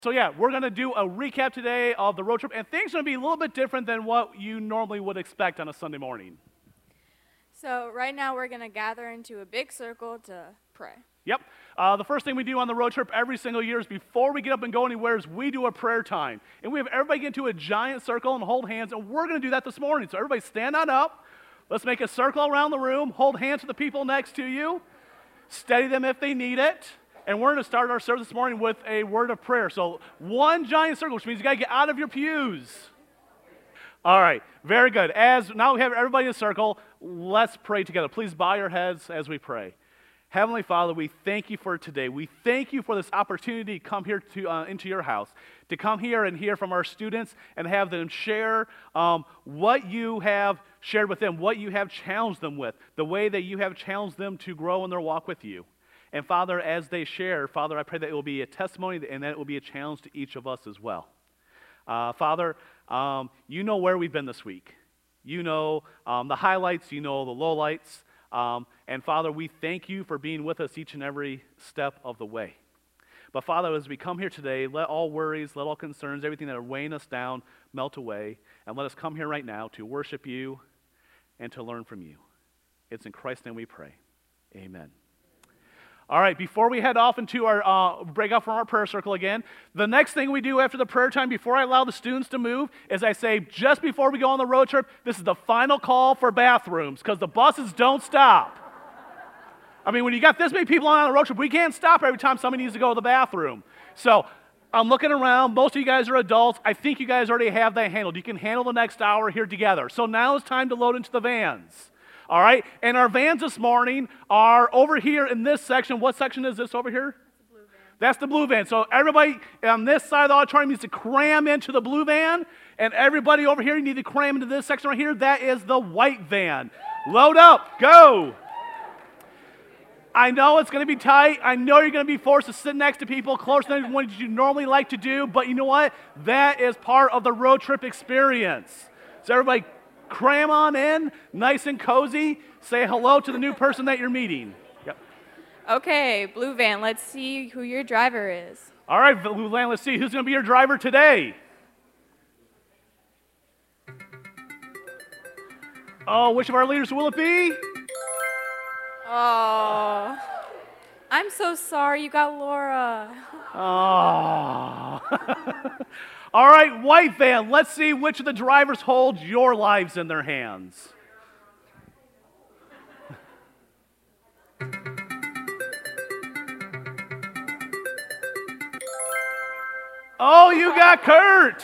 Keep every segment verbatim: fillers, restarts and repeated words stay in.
So yeah, we're going to do a recap today of the road trip, and things are going to be a little bit different than what you normally would expect on a Sunday morning. So right now we're going to gather into a big circle to pray. Yep. Uh, the first thing we do on the road trip every single year is before we get up and go anywhere is we do a prayer time. And we have everybody get into a giant circle and hold hands, and we're going to do that this morning. So everybody stand on up. Let's make a circle around the room. Hold hands to the people next to you. Steady them if they need it. And we're going to start our service this morning with a word of prayer. So one giant circle, which means you got to get out of your pews. All right, very good. As now we have everybody in a circle, let's pray together. Please bow your heads as we pray. Heavenly Father, we thank you for today. We thank you for this opportunity to come here to uh, into your house, to come here and hear from our students and have them share um, what you have shared with them, what you have challenged them with, the way that you have challenged them to grow in their walk with you. And Father, as they share, Father, I pray that it will be a testimony and that it will be a challenge to each of us as well. Uh, Father, um, you know where we've been this week. You know um, the highlights, you know the lowlights. Um, and Father, we thank you for being with us each and every step of the way. But Father, as we come here today, let all worries, let all concerns, everything that are weighing us down melt away. And let us come here right now to worship you and to learn from you. It's in Christ's name we pray. Amen. All right, before we head off into our, uh, break out from our prayer circle again, the next thing we do after the prayer time, before I allow the students to move, is I say, just before we go on the road trip, this is the final call for bathrooms, because the buses don't stop. I mean, when you got this many people on a road trip, we can't stop every time somebody needs to go to the bathroom. So I'm looking around. Most of you guys are adults. I think you guys already have that handled. You can handle the next hour here together. So now it's time to load into the vans. All right, and our vans this morning are over here in this section. What section is this over here? That's the blue van. That's the blue van. So everybody on this side of the auditorium needs to cram into the blue van, and everybody over here, you need to cram into this section right here. That is the white van. Load up, go. I know it's going to be tight. I know you're going to be forced to sit next to people closer than what you normally like to do, but you know what? That is part of the road trip experience. So everybody cram on in, nice and cozy. Say hello to the new person that you're meeting. Yep. Okay, blue van, let's see who your driver is. All right, blue van, let's see who's going to be your driver today. Oh, which of our leaders will it be? Oh, I'm so sorry, you got Laura. Oh. All right, white van, let's see which of the drivers hold your lives in their hands. Oh, you got Kurt.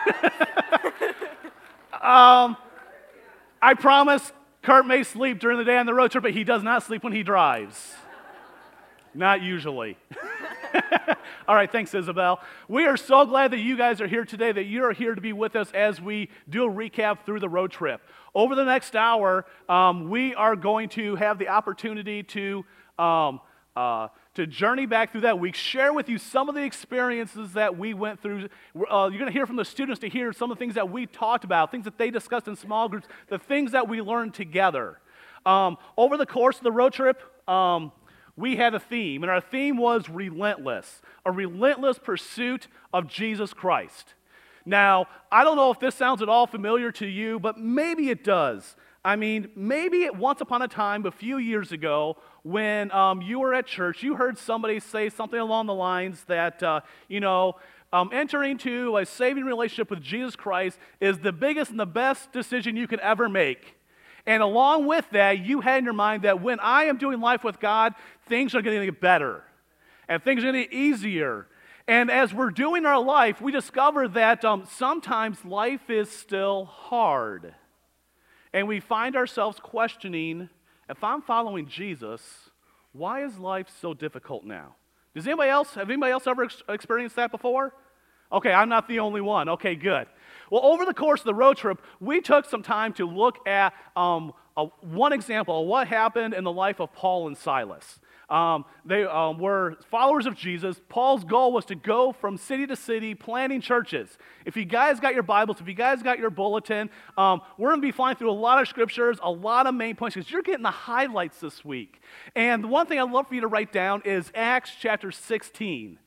um, I promise Kurt may sleep during the day on the road trip, but he does not sleep when he drives. Not usually. All right, thanks, Isabel. We are so glad that you guys are here today, that you are here to be with us as we do a recap through the road trip. Over the next hour, um, we are going to have the opportunity to, um, uh, to journey back through that week, share with you some of the experiences that we went through. Uh, you're going to hear from the students to hear some of the things that we talked about, things that they discussed in small groups, the things that we learned together. Um, over the course of the road trip, um, we had a theme, and our theme was relentless, a relentless pursuit of Jesus Christ. Now, I don't know if this sounds at all familiar to you, but maybe it does. I mean, maybe it, once upon a time, a few years ago, when um, you were at church, you heard somebody say something along the lines that, uh, you know, um, entering into a saving relationship with Jesus Christ is the biggest and the best decision you could ever make. And along with that, you had in your mind that when I am doing life with God, things are going to get better. And things are going to get easier. And as we're doing our life, we discover that um, sometimes life is still hard. And we find ourselves questioning, if I'm following Jesus, why is life so difficult now? Does anybody else, have anybody else ever ex- experienced that before? Okay, I'm not the only one. Okay, good. Well, over the course of the road trip, we took some time to look at um, a, one example of what happened in the life of Paul and Silas. Um, they um, were followers of Jesus. Paul's goal was to go from city to city planting churches. If you guys got your Bibles, if you guys got your bulletin, um, we're going to be flying through a lot of scriptures, a lot of main points, because you're getting the highlights this week. And the one thing I'd love for you to write down is Acts chapter sixteen.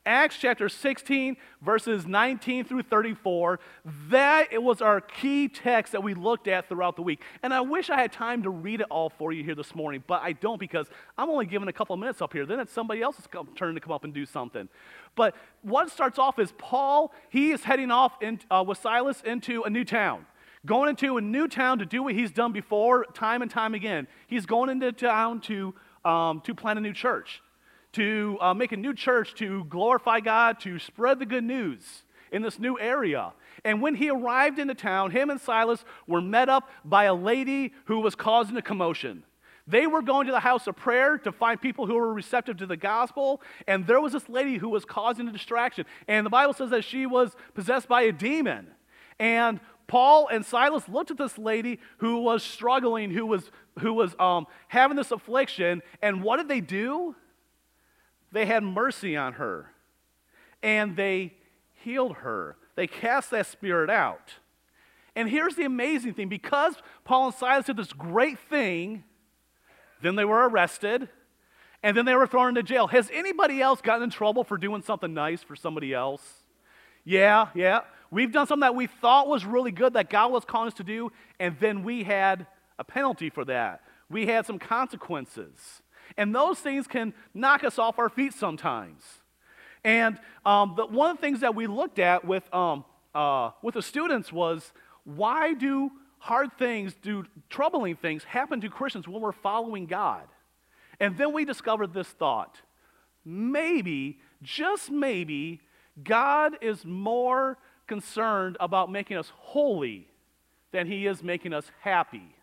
Acts chapter sixteen, verses nineteen through thirty-four, that it was our key text that we looked at throughout the week. And I wish I had time to read it all for you here this morning, but I don't because I'm only given a couple of minutes up here. Then it's somebody else's turn to come up and do something. But what starts off is Paul, he is heading off in, uh, with Silas into a new town. Going into a new town to do what he's done before time and time again. He's going into town to, um, to plant a new church. To uh, make a new church, to glorify God, to spread the good news in this new area. And when he arrived into town, him and Silas were met up by a lady who was causing a commotion. They were going to the house of prayer to find people who were receptive to the gospel, and there was this lady who was causing a distraction. And the Bible says that she was possessed by a demon. And Paul and Silas looked at this lady who was struggling, who was, who was um, having this affliction, and what did they do? They had mercy on her, and they healed her. They cast that spirit out. And here's the amazing thing. Because Paul and Silas did this great thing, then they were arrested, and then they were thrown into jail. Has anybody else gotten in trouble for doing something nice for somebody else? Yeah, yeah. We've done something that we thought was really good, that God was calling us to do, and then we had a penalty for that. We had some consequences. And those things can knock us off our feet sometimes. And um, the, one of the things that we looked at with, um, uh, with the students was, why do hard things, do troubling things happen to Christians when we're following God? And then we discovered this thought. Maybe, just maybe, God is more concerned about making us holy than he is making us happy.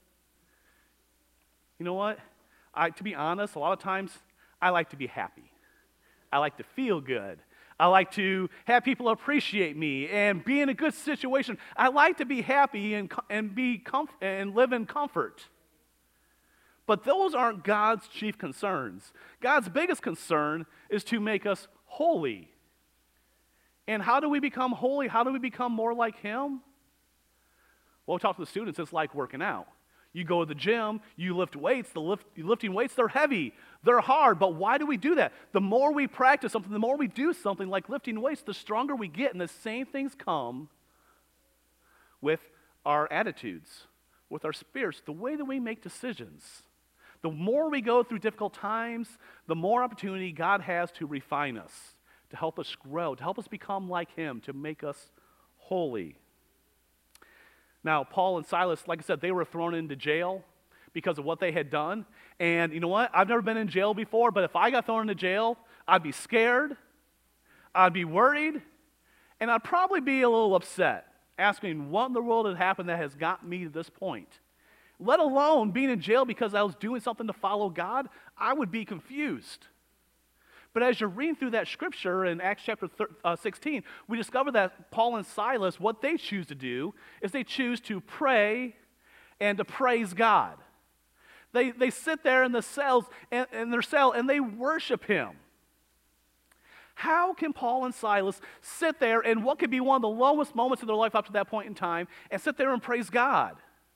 You know what? I, to be honest, a lot of times, I like to be happy. I like to feel good. I like to have people appreciate me and be in a good situation. I like to be happy and, and, be comf- and live in comfort. But those aren't God's chief concerns. God's biggest concern is to make us holy. And how do we become holy? How do we become more like him? Well, we talk to the students, it's like working out. You go to the gym, you lift weights, the lift, lifting weights, they're heavy, they're hard, but why do we do that? The more we practice something, the more we do something like lifting weights, the stronger we get, and the same things come with our attitudes, with our spirits, the way that we make decisions. The more we go through difficult times, the more opportunity God has to refine us, to help us grow, to help us become like him, to make us holy. Now, Paul and Silas, like I said, they were thrown into jail because of what they had done. And you know what? I've never been in jail before, but if I got thrown into jail, I'd be scared, I'd be worried, and I'd probably be a little upset, asking what in the world had happened that has gotten me to this point. Let alone being in jail because I was doing something to follow God, I would be confused. But as you're reading through that scripture in Acts chapter sixteen, we discover that Paul and Silas, what they choose to do is they choose to pray and to praise God. They, they sit there in the cells, in, in their cell, and they worship him. How can Paul and Silas sit there in what could be one of the lowest moments of their life up to that point in time and sit there and praise God?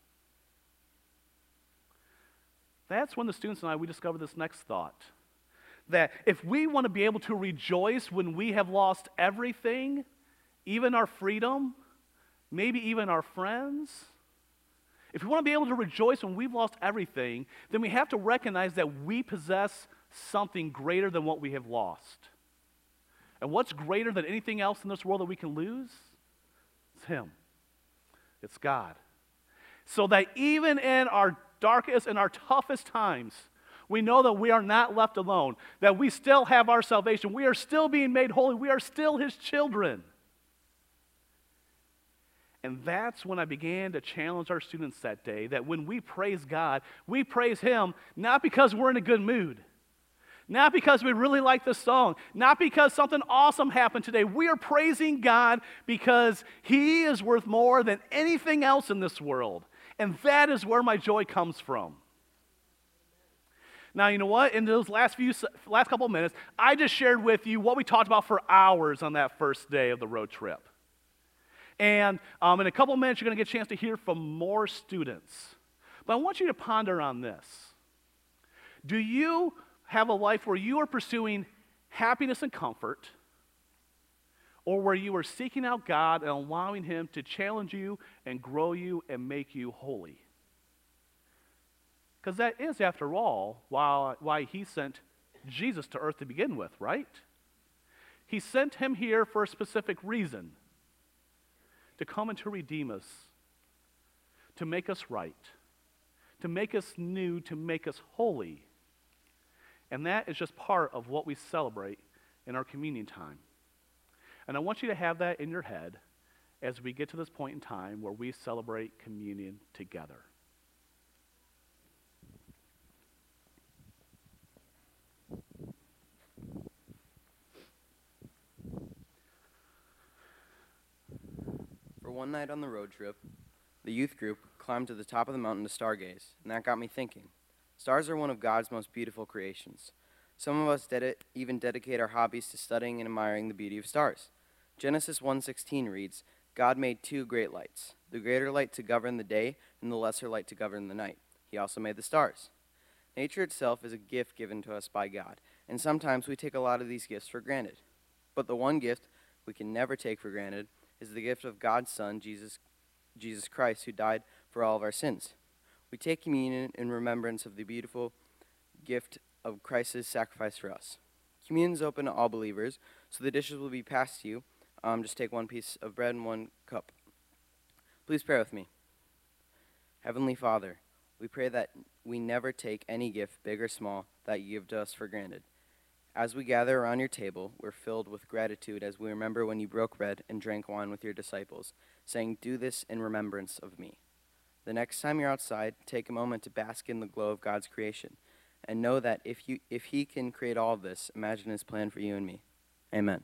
That's when the students and I, we discovered this next thought. That if we want to be able to rejoice when we have lost everything, even our freedom, maybe even our friends, if we want to be able to rejoice when we've lost everything, then we have to recognize that we possess something greater than what we have lost. And what's greater than anything else in this world that we can lose? It's him. It's God. So that even in our darkest and our toughest times, we know that we are not left alone, that we still have our salvation. We are still being made holy. We are still his children. And that's when I began to challenge our students that day, that when we praise God, we praise him not because we're in a good mood, not because we really like this song, not because something awesome happened today. We are praising God because he is worth more than anything else in this world. And that is where my joy comes from. Now, you know what? In those last few, last couple of minutes, I just shared with you what we talked about for hours on that first day of the road trip. And um, in a couple of minutes, you're going to get a chance to hear from more students. But I want you to ponder on this. Do you have a life where you are pursuing happiness and comfort, or where you are seeking out God and allowing Him to challenge you and grow you and make you holy. Because that is, after all, why, why He sent Jesus to earth to begin with, right? He sent Him here for a specific reason, to come and to redeem us, to make us right, to make us new, to make us holy. And that is just part of what we celebrate in our communion time. And I want you to have that in your head as we get to this point in time where we celebrate communion together. For one night on the road trip, the youth group climbed to the top of the mountain to stargaze, and that got me thinking. Stars are one of God's most beautiful creations. Some of us ded- even dedicate our hobbies to studying and admiring the beauty of stars. Genesis one sixteen reads, God made two great lights, the greater light to govern the day and the lesser light to govern the night. He also made the stars. Nature itself is a gift given to us by God, and sometimes we take a lot of these gifts for granted. But the one gift we can never take for granted is the gift of God's Son, Jesus, Jesus Christ, who died for all of our sins. We take communion in remembrance of the beautiful gift of Christ's sacrifice for us. Communion is open to all believers, so the dishes will be passed to you. Um, just take one piece of bread and one cup. Please pray with me. Heavenly Father, we pray that we never take any gift, big or small, that you give to us for granted. As we gather around your table, we're filled with gratitude as we remember when you broke bread and drank wine with your disciples, saying, do this in remembrance of me. The next time you're outside, take a moment to bask in the glow of God's creation, and know that if you if he can create all of this, imagine his plan for you and me. Amen.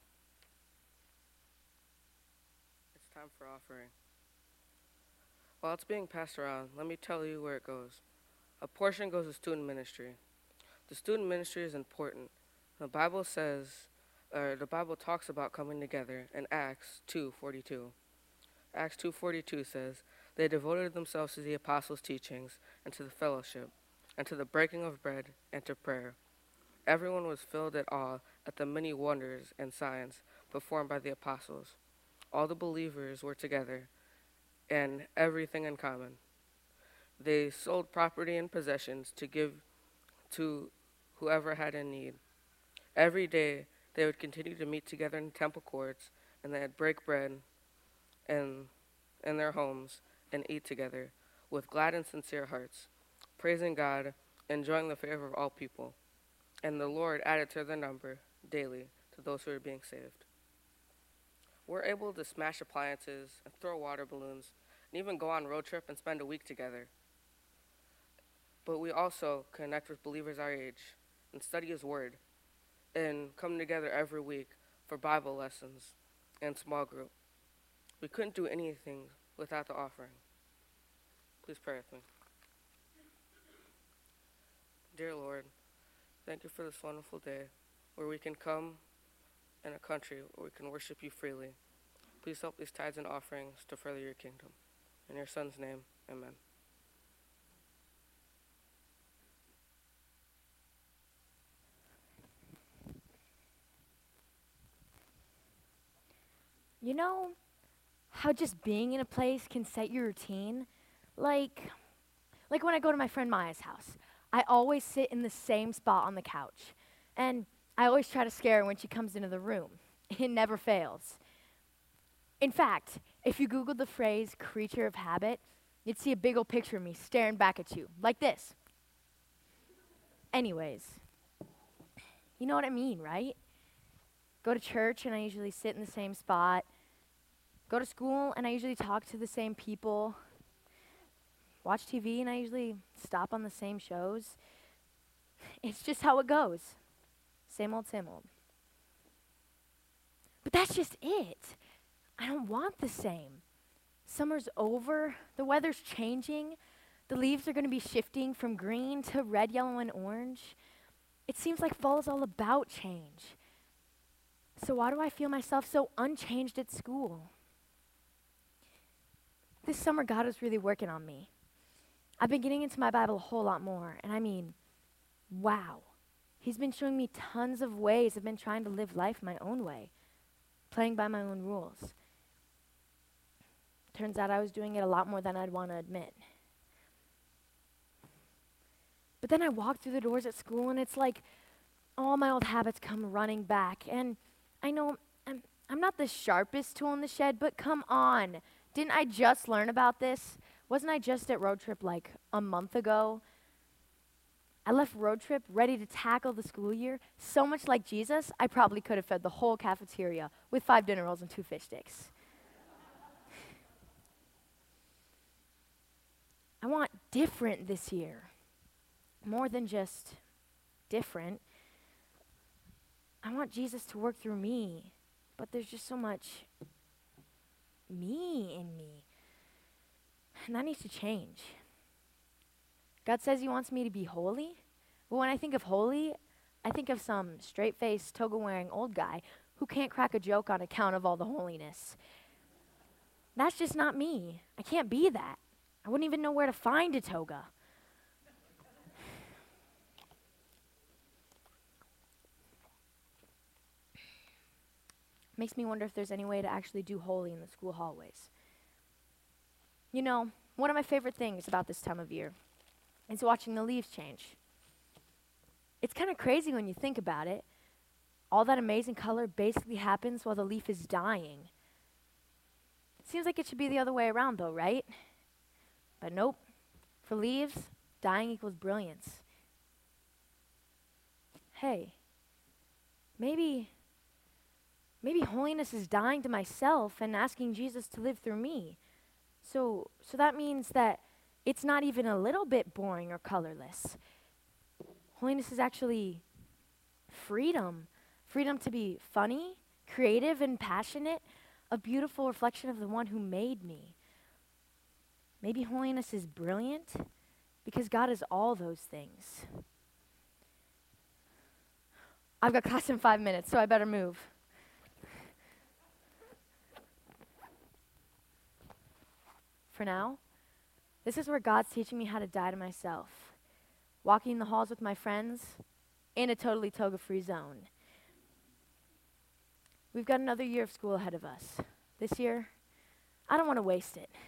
It's time for offering. While it's being passed around, let me tell you where it goes. A portion goes to student ministry. The student ministry is important. The Bible says, or the Bible talks about coming together in Acts two forty-two. Acts two forty-two says, they devoted themselves to the apostles' teachings and to the fellowship, and to the breaking of bread and to prayer. Everyone was filled at awe at the many wonders and signs performed by the apostles. All the believers were together and everything in common. They sold property and possessions to give to whoever had in need. Every day they would continue to meet together in temple courts, and they'd break bread in, in their homes and eat together with glad and sincere hearts, praising God, enjoying the favor of all people. And the Lord added to their number daily to those who were being saved. We're able to smash appliances and throw water balloons and even go on a road trip and spend a week together. But we also connect with believers our age and study His Word and come together every week for Bible lessons and small group. We couldn't do anything without the offering. Please pray with me. Dear Lord, thank you for this wonderful day where we can come in a country where we can worship you freely. Please help these tithes and offerings to further your kingdom. In your Son's name, amen. You know how just being in a place can set your routine? Like, like when I go to my friend Maya's house, I always sit in the same spot on the couch. And I always try to scare her when she comes into the room. It never fails. In fact, if you Googled the phrase creature of habit, you'd see a big old picture of me staring back at you, like this. Anyways, you know what I mean, right? Go to church and I usually sit in the same spot. Go to school and I usually talk to the same people. Watch T V and I usually stop on the same shows. It's just how it goes. Same old, same old. But that's just it. I don't want the same. Summer's over. The weather's changing. The leaves are going to be shifting from green to red, yellow, and orange. It seems like fall is all about change. So why do I feel myself so unchanged at school? This summer, God was really working on me. I've been getting into my Bible a whole lot more, and I mean, wow. He's been showing me tons of ways I've been trying to live life my own way, playing by my own rules. Turns out I was doing it a lot more than I'd want to admit. But then I walk through the doors at school and it's like all my old habits come running back. And I know I'm, I'm not the sharpest tool in the shed, but come on. Didn't I just learn about this? Wasn't I just at road trip like a month ago? I left road trip ready to tackle the school year. So much like Jesus, I probably could have fed the whole cafeteria with five dinner rolls and two fish sticks. I want different this year. More than just different. I want Jesus to work through me, but there's just so much me in me. And that needs to change. God says he wants me to be holy, but when I think of holy, I think of some straight-faced, toga-wearing old guy who can't crack a joke on account of all the holiness. That's just not me. I can't be that. I wouldn't even know where to find a toga. Makes me wonder if there's any way to actually do holy in the school hallways. You know, one of my favorite things about this time of year is watching the leaves change. It's kind of crazy when you think about it. All that amazing color basically happens while the leaf is dying. Seems like it should be the other way around though, right? But nope. For leaves, dying equals brilliance. Hey, maybe... Maybe holiness is dying to myself and asking Jesus to live through me. So, so that means that it's not even a little bit boring or colorless. Holiness is actually freedom. Freedom to be funny, creative, and passionate, a beautiful reflection of the one who made me. Maybe holiness is brilliant because God is all those things. I've got class in five minutes, so I better move. For now, this is where God's teaching me how to die to myself, walking the halls with my friends in a totally toga-free zone. We've got another year of school ahead of us. This year, I don't want to waste it.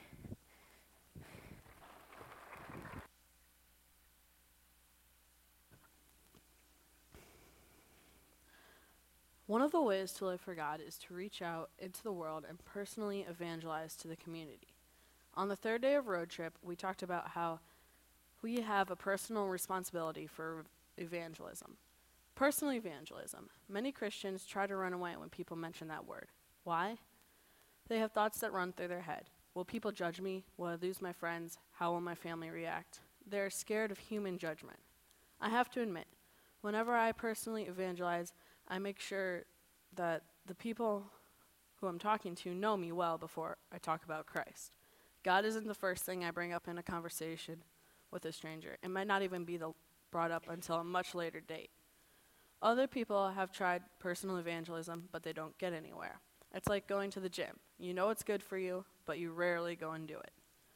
One of the ways to live for God is to reach out into the world and personally evangelize to the community. On the third day of road trip, we talked about how we have a personal responsibility for evangelism. Personal evangelism. Many Christians try to run away when people mention that word. Why? They have thoughts that run through their head. Will people judge me? Will I lose my friends? How will my family react? They're scared of human judgment. I have to admit, whenever I personally evangelize, I make sure that the people who I'm talking to know me well before I talk about Christ. God isn't the first thing I bring up in a conversation with a stranger. It might not even be the brought up until a much later date. Other people have tried personal evangelism, but they don't get anywhere. It's like going to the gym. You know it's good for you, but you rarely go and do it.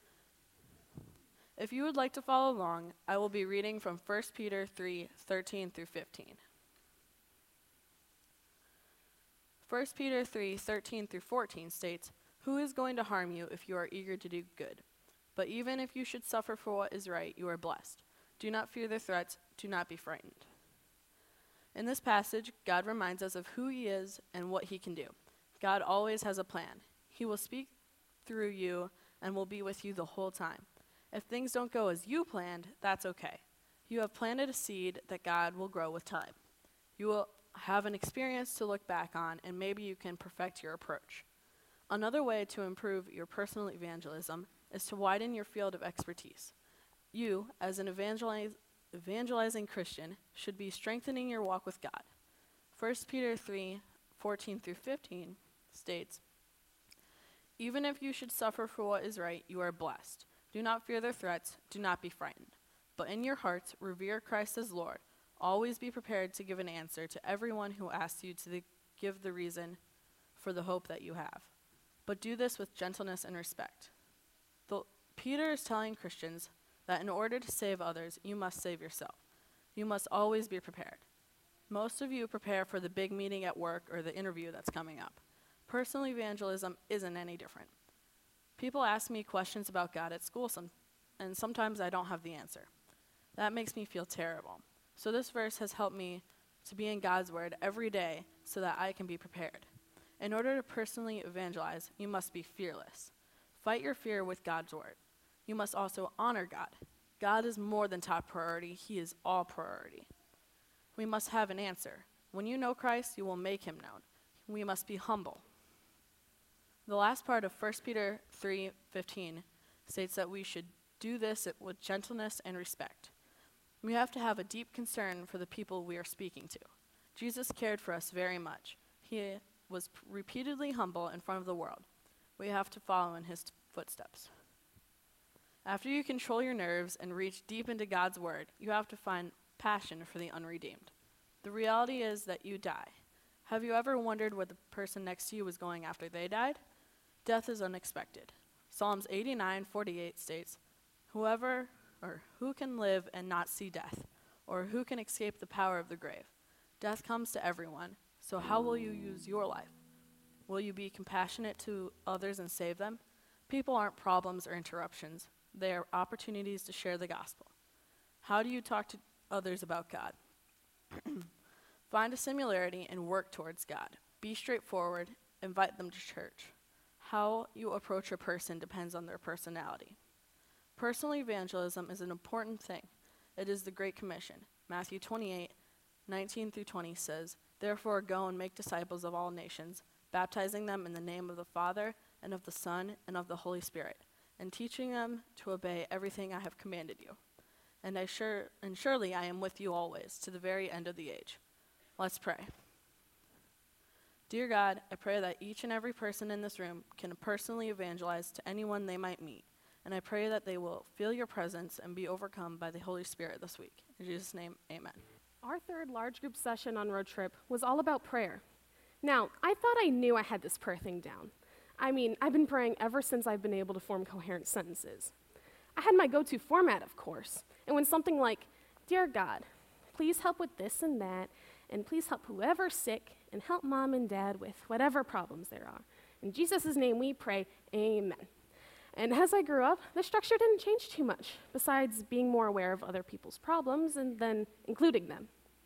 If you would like to follow along, I will be reading from First Peter three, thirteen through fifteen. First Peter three, thirteen through fourteen states, "Who is going to harm you if you are eager to do good? But even if you should suffer for what is right, you are blessed. Do not fear their threats, do not be frightened." In this passage, God reminds us of who he is and what he can do. God always has a plan. He will speak through you and will be with you the whole time. If things don't go as you planned, that's okay. You have planted a seed that God will grow with time. You will have an experience to look back on, and maybe you can perfect your approach. Another way to improve your personal evangelism is to widen your field of expertise. You, as an evangelize, evangelizing Christian, should be strengthening your walk with God. First Peter three, fourteen through fifteen states, "Even if you should suffer for what is right, you are blessed. Do not fear their threats, do not be frightened. But in your hearts, revere Christ as Lord. Always be prepared to give an answer to everyone who asks you to the, give the reason for the hope that you have. But do this with gentleness and respect." The, Peter is telling Christians that in order to save others, you must save yourself. You must always be prepared. Most of you prepare for the big meeting at work or the interview that's coming up. Personal evangelism isn't any different. People ask me questions about God at school, some, and sometimes I don't have the answer. That makes me feel terrible. So this verse has helped me to be in God's word every day so that I can be prepared. In order to personally evangelize, you must be fearless. Fight your fear with God's word. You must also honor God. God is more than top priority. He is all priority. We must have an answer. When you know Christ, you will make him known. We must be humble. The last part of First Peter three fifteen states that we should do this with gentleness and respect. We have to have a deep concern for the people we are speaking to. Jesus cared for us very much. He was p- repeatedly humble in front of the world. We have to follow in his t- footsteps. After you control your nerves and reach deep into God's word, you have to find passion for the unredeemed. The reality is that you die. Have you ever wondered where the person next to you was going after they died? Death is unexpected. Psalms eighty-nine forty-eight states, Whoever or who can live and not see death, or who can escape the power of the grave? Death comes to everyone, so how will you use your life? Will you be compassionate to others and save them? People aren't problems or interruptions. They are opportunities to share the gospel. How do you talk to others about God? Find a similarity and work towards God. Be straightforward. Invite them to church. How you approach a person depends on their personality. Personal evangelism is an important thing. It is the Great Commission. Matthew twenty-eight nineteen through twenty says, Therefore go and make disciples of all nations, baptizing them in the name of the Father, and of the Son, and of the Holy Spirit, and teaching them to obey everything I have commanded you. And I sure and surely I am with you always, to the very end of the age. Let's pray. Dear God, I pray that each and every person in this room can personally evangelize to anyone they might meet. And I pray that they will feel your presence and be overcome by the Holy Spirit this week. In Jesus' name, amen. Our third large group session on road trip was all about prayer. Now, I thought I knew I had this prayer thing down. I mean, I've been praying ever since I've been able to form coherent sentences. I had my go-to format, of course, and when something like, Dear God, please help with this and that, and please help whoever's sick, and help mom and dad with whatever problems there are. In Jesus' name we pray, amen. And as I grew up, the structure didn't change too much, besides being more aware of other people's problems and then including them.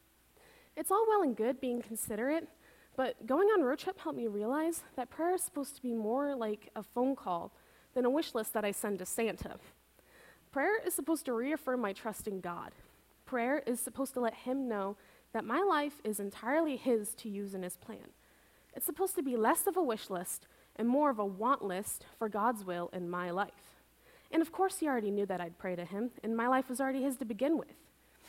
It's all well and good being considerate, but going on road trip helped me realize that prayer is supposed to be more like a phone call than a wish list that I send to Santa. Prayer is supposed to reaffirm my trust in God. Prayer is supposed to let him know that my life is entirely his to use in his plan. It's supposed to be less of a wish list and more of a want list for God's will in my life. And of course he already knew that I'd pray to him, and my life was already his to begin with.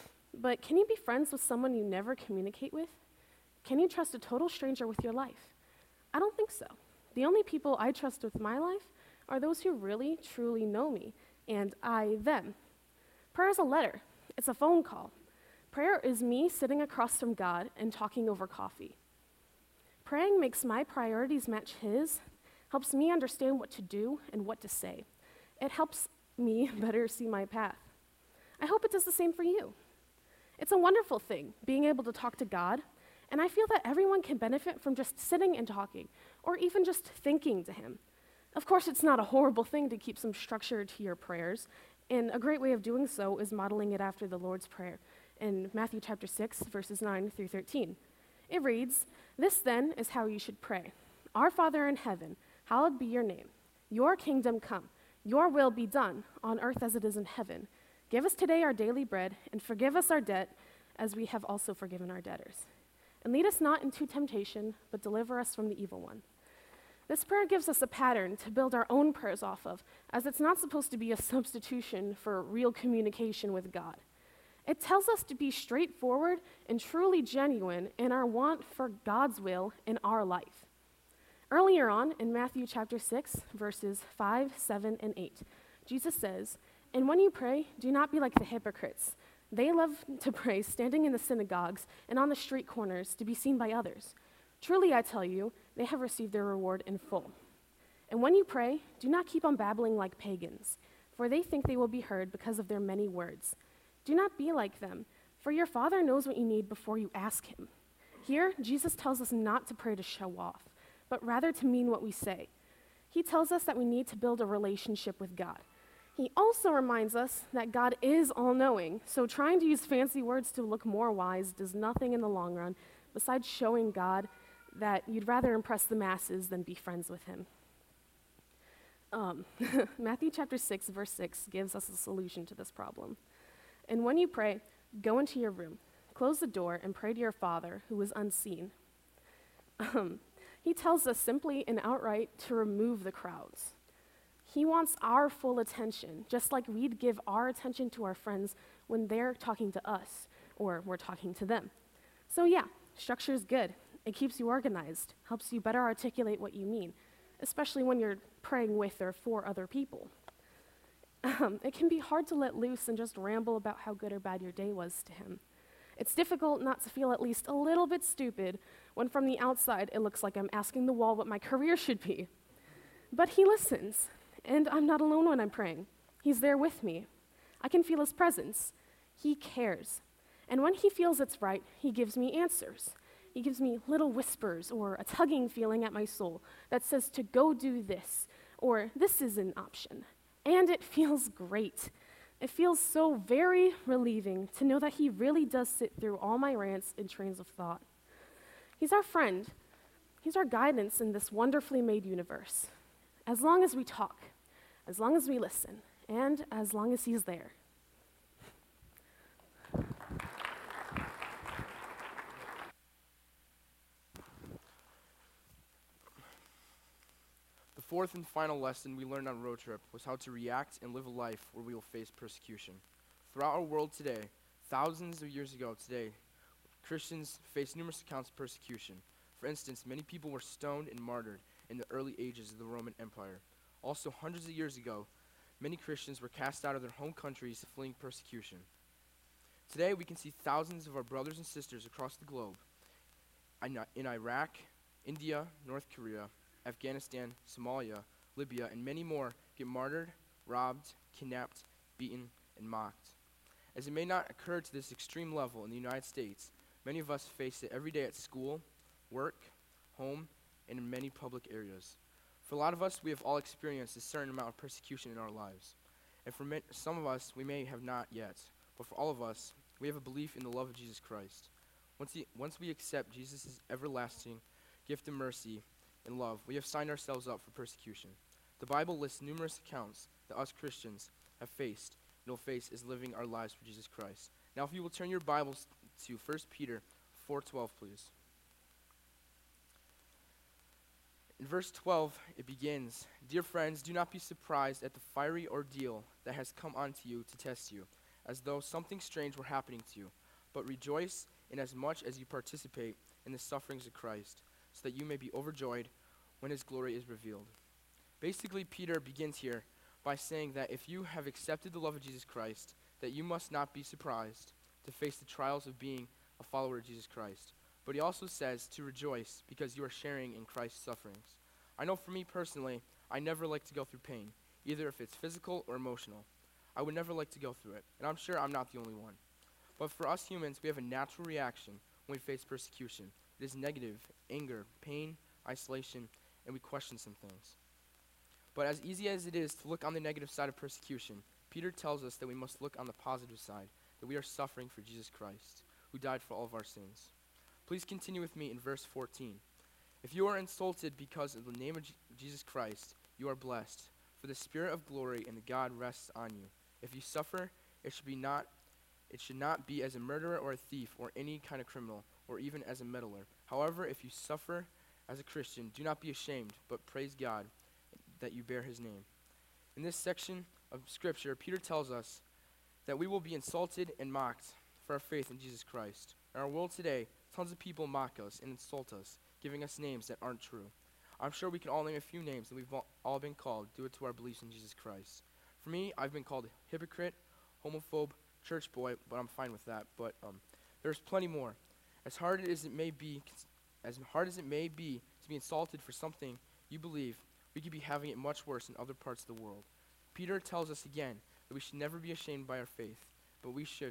But can you be friends with someone you never communicate with? Can you trust a total stranger with your life? I don't think so. The only people I trust with my life are those who really, truly know me, and I them. Prayer is a letter. It's a phone call. Prayer is me sitting across from God and talking over coffee. Praying makes my priorities match his, helps me understand what to do and what to say. It helps me better see my path. I hope it does the same for you. It's a wonderful thing, being able to talk to God, and I feel that everyone can benefit from just sitting and talking, or even just thinking to him. Of course, it's not a horrible thing to keep some structure to your prayers, and a great way of doing so is modeling it after the Lord's Prayer in Matthew chapter six, verses nine through thirteen. It reads, This then is how you should pray. Our Father in heaven, hallowed be your name. Your kingdom come. Your will be done on earth as it is in heaven. Give us today our daily bread, and forgive us our debt as we have also forgiven our debtors. And lead us not into temptation, but deliver us from the evil one. This prayer gives us a pattern to build our own prayers off of, as it's not supposed to be a substitution for real communication with God. It tells us to be straightforward and truly genuine in our want for God's will in our life. Earlier on in Matthew chapter six, verses five, seven, and eight, Jesus says, And when you pray, do not be like the hypocrites. They love to pray standing in the synagogues and on the street corners to be seen by others. Truly, I tell you, they have received their reward in full. And when you pray, do not keep on babbling like pagans, for they think they will be heard because of their many words. Do not be like them, For your Father knows what you need before you ask him. Here, Jesus tells us not to pray to show off, but rather to mean what we say. He tells us that we need to build a relationship with God. He also reminds us that God is all-knowing, so trying to use fancy words to look more wise does nothing in the long run besides showing God that you'd rather impress the masses than be friends with him. Um, Matthew chapter six, verse six gives us a solution to this problem. And when you pray, go into your room, close the door, and pray to your Father who is unseen. Um, he tells us simply and outright to remove the crowds. He wants our full attention, just like we'd give our attention to our friends when they're talking to us or we're talking to them. So yeah, structure is good. It keeps you organized, helps you better articulate what you mean, especially when you're praying with or for other people. Um, it can be hard to let loose and just ramble about how good or bad your day was to him. It's difficult not to feel at least a little bit stupid when from the outside it looks like I'm asking the wall what my career should be. But he listens, and I'm not alone when I'm praying. He's there with me. I can feel his presence. He cares. And when he feels it's right, he gives me answers. He gives me little whispers or a tugging feeling at my soul that says to go do this, or this is an option. And it feels great. It feels so very relieving to know that he really does sit through all my rants and trains of thought. He's our friend. He's our guidance in this wonderfully made universe. As long as we talk, as long as we listen, and as long as he's there. The fourth and final lesson we learned on road trip was how to react and live a life where we will face persecution. Throughout our world today, thousands of years ago today, Christians faced numerous accounts of persecution. For instance, many people were stoned and martyred in the early ages of the Roman Empire. Also, hundreds of years ago, many Christians were cast out of their home countries fleeing persecution. Today, we can see thousands of our brothers and sisters across the globe, in Iraq, India, North Korea, Afghanistan, Somalia, Libya, and many more get martyred, robbed, kidnapped, beaten, and mocked. As it may not occur to this extreme level in the United States, many of us face it every day at school, work, home, and in many public areas. For a lot of us, we have all experienced a certain amount of persecution in our lives. And for ma- some of us, we may have not yet. But for all of us, we have a belief in the love of Jesus Christ. Once, he, once we accept Jesus' everlasting gift of mercy and love, we have signed ourselves up for persecution. The Bible lists numerous accounts that us Christians have faced and will face as living our lives for Jesus Christ. Now, if you will turn your Bibles to First Peter four twelve, please. In verse twelve, it begins, "Dear friends, do not be surprised at the fiery ordeal that has come onto you to test you, as though something strange were happening to you, but rejoice inasmuch as you participate in the sufferings of Christ, so that you may be overjoyed when his glory is revealed." Basically, Peter begins here by saying that if you have accepted the love of Jesus Christ, that you must not be surprised to face the trials of being a follower of Jesus Christ. But he also says to rejoice because you are sharing in Christ's sufferings. I know for me personally, I never like to go through pain, either if it's physical or emotional. I would never like to go through it, and I'm sure I'm not the only one. But for us humans, we have a natural reaction when we face persecution. It is negative, anger, pain, isolation, and we question some things. But as easy as it is to look on the negative side of persecution, Peter tells us that we must look on the positive side, that we are suffering for Jesus Christ, who died for all of our sins. Please continue with me in verse fourteen. "If you are insulted because of the name of J- Jesus Christ, you are blessed, for the Spirit of glory and God rests on you. If you suffer, it should be not it should not be as a murderer or a thief or any kind of criminal, or even as a meddler. However, if you suffer as a Christian, do not be ashamed, but praise God that you bear his name." In this section of Scripture, Peter tells us that we will be insulted and mocked for our faith in Jesus Christ. In our world today, tons of people mock us and insult us, giving us names that aren't true. I'm sure we can all name a few names that we've all been called due to our beliefs in Jesus Christ. For me, I've been called hypocrite, homophobe, church boy, but I'm fine with that. But um, there's plenty more. As hard as it may be, as hard as it may be to be insulted for something you believe, we could be having it much worse in other parts of the world. Peter tells us again that we should never be ashamed by our faith, but we should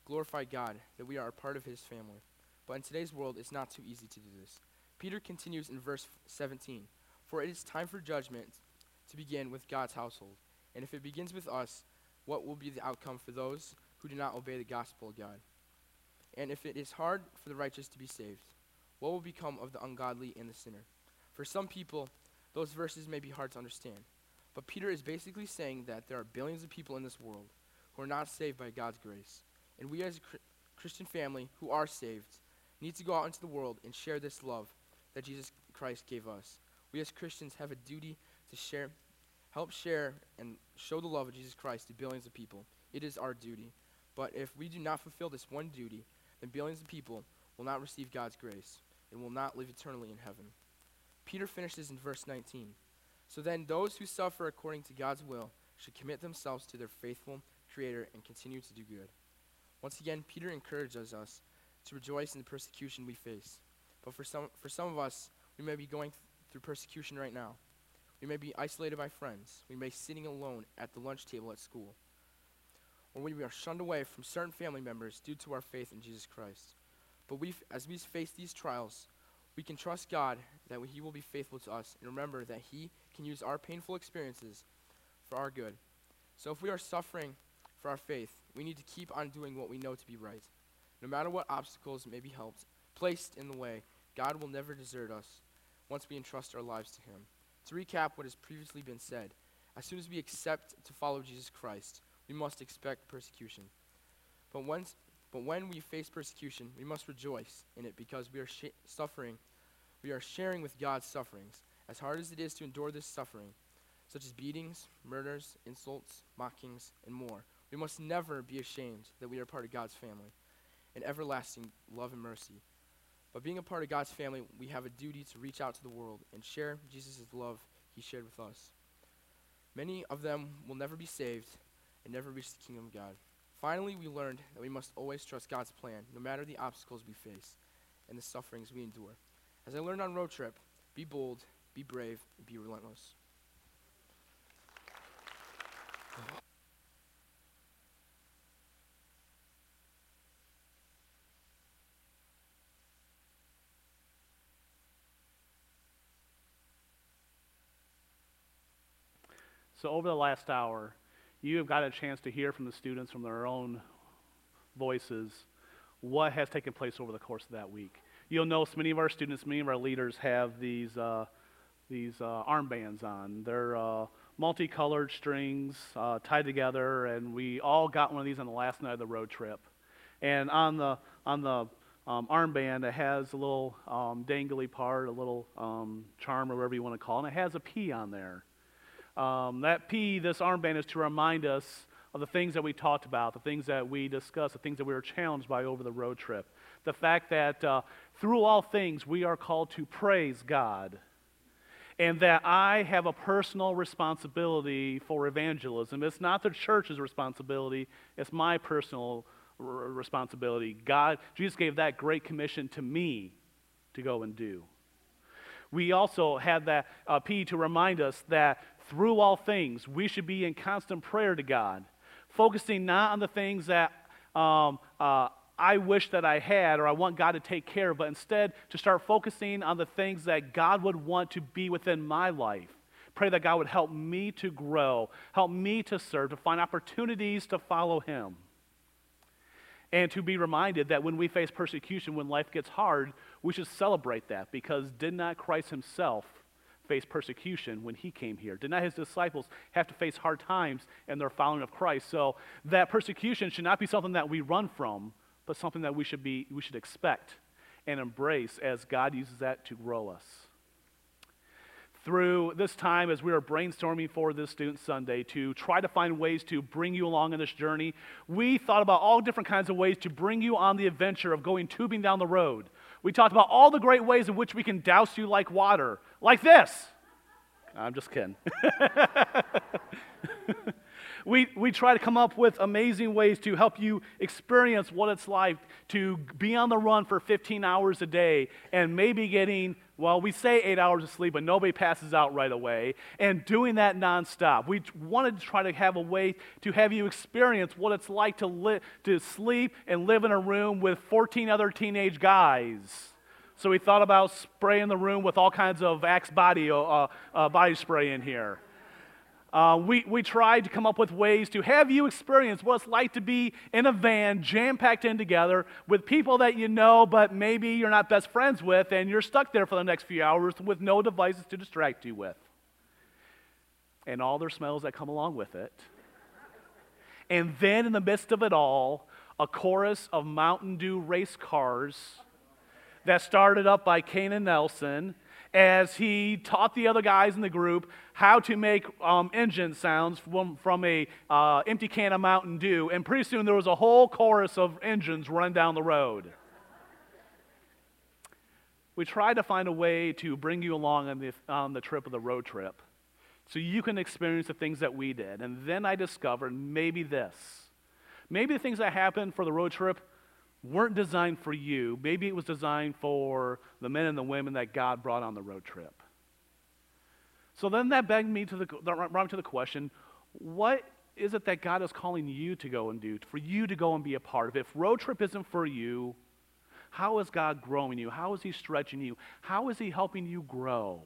glorify God, that we are a part of his family. But in today's world, it's not too easy to do this. Peter continues in verse seventeen, "For it is time for judgment to begin with God's household. And if it begins with us, what will be the outcome for those who do not obey the gospel of God? And if it is hard for the righteous to be saved, what will become of the ungodly and the sinner?" For some people, those verses may be hard to understand. But Peter is basically saying that there are billions of people in this world who are not saved by God's grace. And we as a cr- Christian family who are saved need to go out into the world and share this love that Jesus Christ gave us. We as Christians have a duty to share, help share and show the love of Jesus Christ to billions of people. It is our duty. But if we do not fulfill this one duty, then billions of people will not receive God's grace and will not live eternally in heaven. Peter finishes in verse nineteen. "So then those who suffer according to God's will should commit themselves to their faithful Creator and continue to do good." Once again, Peter encourages us to rejoice in the persecution we face. But for some, for some of us, we may be going th- through persecution right now. We may be isolated by friends. We may be sitting alone at the lunch table at school. Or we are shunned away from certain family members due to our faith in Jesus Christ. But we, as we face these trials, we can trust God that he will be faithful to us and remember that he can use our painful experiences for our good. So if we are suffering for our faith, we need to keep on doing what we know to be right. No matter what obstacles may be helped, placed in the way, God will never desert us once we entrust our lives to him. To recap what has previously been said, as soon as we accept to follow Jesus Christ, we must expect persecution. But once But when we face persecution, we must rejoice in it because we are sh- suffering. We are sharing with God's sufferings. As hard as it is to endure this suffering, such as beatings, murders, insults, mockings, and more, we must never be ashamed that we are part of God's family and everlasting love and mercy. By being a part of God's family, we have a duty to reach out to the world and share Jesus' love he shared with us. Many of them will never be saved and never reach the kingdom of God. Finally, we learned that we must always trust God's plan, no matter the obstacles we face and the sufferings we endure. As I learned on Road Trip, be bold, be brave, and be relentless. So over the last hour, you have got a chance to hear from the students from their own voices what has taken place over the course of that week. You'll notice many of our students, many of our leaders have these uh, these uh, armbands on. They're uh, multicolored strings uh, tied together, and we all got one of these on the last night of the road trip. And on the on the um, armband, it has a little um, dangly part, a little um, charm, or whatever you want to call it, and it has a P on there. Um, that P, this armband, is to remind us of the things that we talked about, the things that we discussed, the things that we were challenged by over the road trip. The fact that uh, through all things we are called to praise God, and that I have a personal responsibility for evangelism. It's not the church's responsibility, it's my personal r- responsibility. God, Jesus gave that great commission to me to go and do. We also had that uh, P to remind us that through all things, we should be in constant prayer to God, focusing not on the things that um, uh, I wish that I had or I want God to take care of, but instead to start focusing on the things that God would want to be within my life. Pray that God would help me to grow, help me to serve, to find opportunities to follow him. And to be reminded that when we face persecution, when life gets hard, we should celebrate that, because did not Christ himself face persecution when he came here? Did not his disciples have to face hard times in their following of Christ? So that persecution should not be something that we run from, but something that we should be we should expect and embrace as God uses that to grow us. Through this time, as we were brainstorming for this Student Sunday to try to find ways to bring you along on this journey, we thought about all different kinds of ways to bring you on the adventure of going tubing down the road. We talked about all the great ways in which we can douse you like water, like this. I'm just kidding. we, we try to come up with amazing ways to help you experience what it's like to be on the run for fifteen hours a day and maybe getting, well, we say eight hours of sleep, but nobody passes out right away, and doing that nonstop. We wanted to try to have a way to have you experience what it's like to, li- to sleep and live in a room with fourteen other teenage guys. So we thought about spraying the room with all kinds of Axe body, uh, uh, body spray in here. Uh, we, we tried to come up with ways to have you experience what it's like to be in a van, jam-packed in together, with people that you know, but maybe you're not best friends with, and you're stuck there for the next few hours with no devices to distract you with. And all their smells that come along with it. And then in the midst of it all, a chorus of Mountain Dew race cars that started up by Kanan Nelson as he taught the other guys in the group how to make um, engine sounds from, from a uh, empty can of Mountain Dew, and pretty soon there was a whole chorus of engines running down the road. We tried to find a way to bring you along on the, on the trip of the road trip so you can experience the things that we did. And then I discovered maybe this. Maybe the things that happened for the road trip weren't designed for you. Maybe it was designed for the men and the women that God brought on the road trip. So then that begged me to the, brought me to the question, what is it that God is calling you to go and do, for you to go and be a part of? If road trip isn't for you, how is God growing you? How is he stretching you? How is he helping you grow?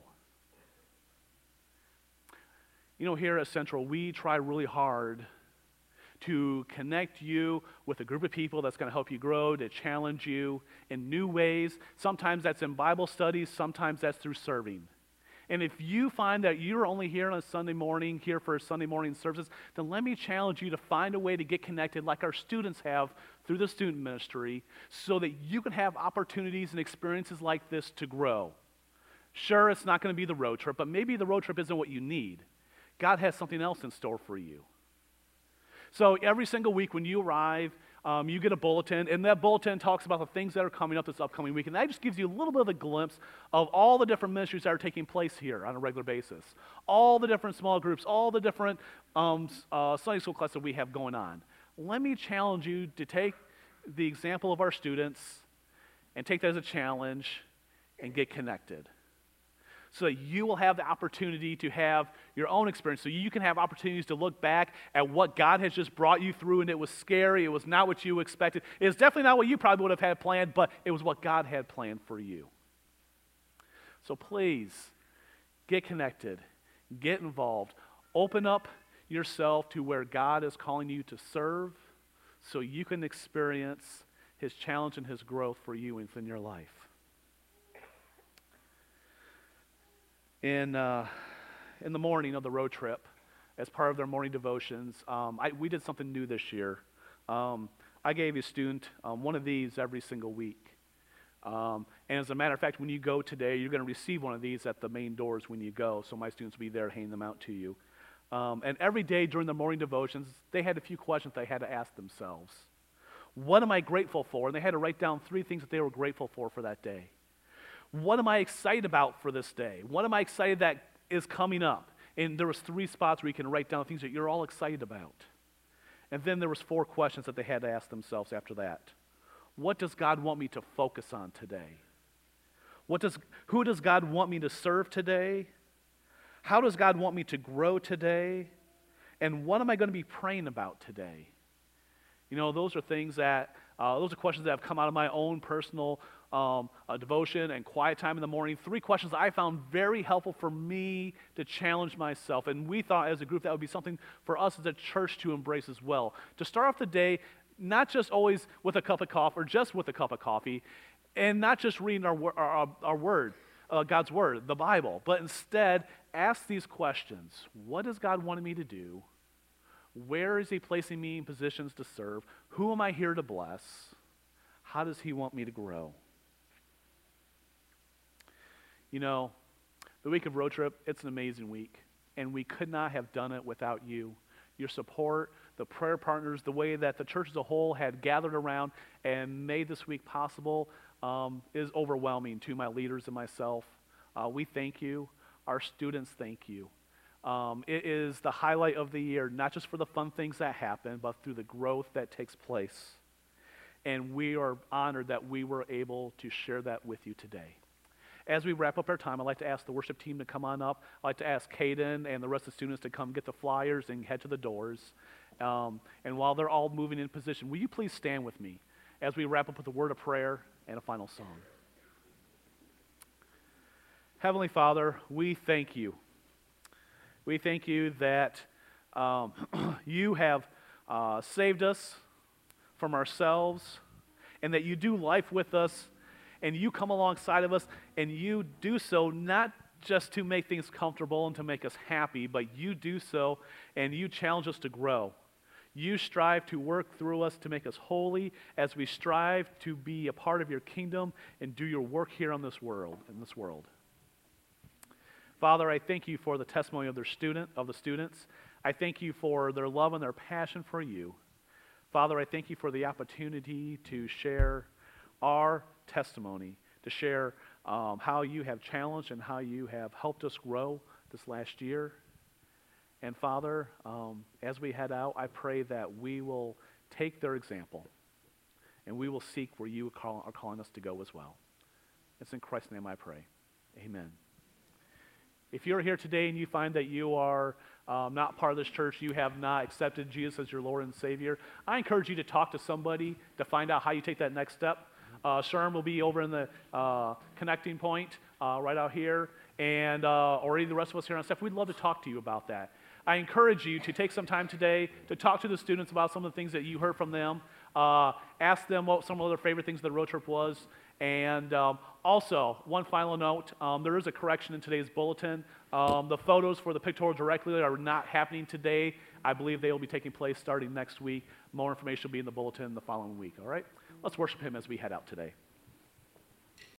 You know, here at Central, we try really hard to connect you with a group of people that's going to help you grow, to challenge you in new ways. Sometimes that's in Bible studies, sometimes that's through serving. And if you find that you're only here on a Sunday morning, here for Sunday morning services, then let me challenge you to find a way to get connected like our students have through the student ministry so that you can have opportunities and experiences like this to grow. Sure, it's not going to be the road trip, but maybe the road trip isn't what you need. God has something else in store for you. So every single week when you arrive, um, you get a bulletin, and that bulletin talks about the things that are coming up this upcoming week, and that just gives you a little bit of a glimpse of all the different ministries that are taking place here on a regular basis, all the different small groups, all the different um, uh, Sunday school classes that we have going on. Let me challenge you to take the example of our students and take that as a challenge and get connected, so that you will have the opportunity to have your own experience, so you can have opportunities to look back at what God has just brought you through, and it was scary, it was not what you expected, it was definitely not what you probably would have had planned, but it was what God had planned for you. So please, get connected, get involved, open up yourself to where God is calling you to serve, so you can experience his challenge and his growth for you within your life. In, uh, in the morning of the road trip, as part of their morning devotions, um, I, we did something new this year. Um, I gave a student um, one of these every single week. Um, and as a matter of fact, when you go today, you're going to receive one of these at the main doors when you go, so my students will be there handing them out to you. Um, and every day during the morning devotions, they had a few questions they had to ask themselves. What am I grateful for? And they had to write down three things that they were grateful for for that day. What am I excited about for this day? What am I excited that is coming up? And there was three spots where you can write down things that you're all excited about. And then there was four questions that they had to ask themselves after that. What does God want me to focus on today? What does, who does God want me to serve today? How does God want me to grow today? And what am I going to be praying about today? You know, those are things that, uh, those are questions that have come out of my own personal Um, a devotion and quiet time in the morning. Three questions I found very helpful for me to challenge myself. And we thought as a group that would be something for us as a church to embrace as well. To start off the day, not just always with a cup of coffee or just with a cup of coffee, and not just reading our, our, our word, uh, God's word, the Bible, but instead ask these questions. What does God want me to do? Where is he placing me in positions to serve? Who am I here to bless? How does he want me to grow? You know, the week of road trip, it's an amazing week, and we could not have done it without you. Your support, the prayer partners, the way that the church as a whole had gathered around and made this week possible um, is overwhelming to my leaders and myself. Uh, we thank you. Our students thank you. Um, it is the highlight of the year, not just for the fun things that happen, but through the growth that takes place. And we are honored that we were able to share that with you today. As we wrap up our time, I'd like to ask the worship team to come on up. I'd like to ask Caden and the rest of the students to come get the flyers and head to the doors. Um, and while they're all moving in position, will you please stand with me as we wrap up with a word of prayer and a final song. Heavenly Father, we thank you. We thank you that um, you have uh, saved us from ourselves, and that you do life with us, and you come alongside of us, and you do so not just to make things comfortable and to make us happy, but you do so, and you challenge us to grow. You strive to work through us to make us holy as we strive to be a part of your kingdom and do your work here on this world, in this world. Father, I thank you for the testimony of their student, of the students. I thank you for their love and their passion for you. Father, I thank you for the opportunity to share our testimony, to share um, how you have challenged and how you have helped us grow this last year. And Father, um, as we head out, I pray that we will take their example and we will seek where you call, are calling us to go as well. It's in Christ's name I pray. Amen. If you're here today and you find that you are um, not part of this church, you have not accepted Jesus as your Lord and Savior, I encourage you to talk to somebody to find out how you take that next step. Uh, Sherm will be over in the uh, connecting point uh, right out here, and uh, or any of the rest of us here on staff. We'd love to talk to you about that. I encourage you to take some time today to talk to the students about some of the things that you heard from them. Uh, ask them what some of their favorite things of the road trip was. And um, also, one final note, um, there is a correction in today's bulletin. Um, the photos for the pictorial directly are not happening today. I believe they will be taking place starting next week. More information will be in the bulletin the following week, all right? Let's worship him as we head out today.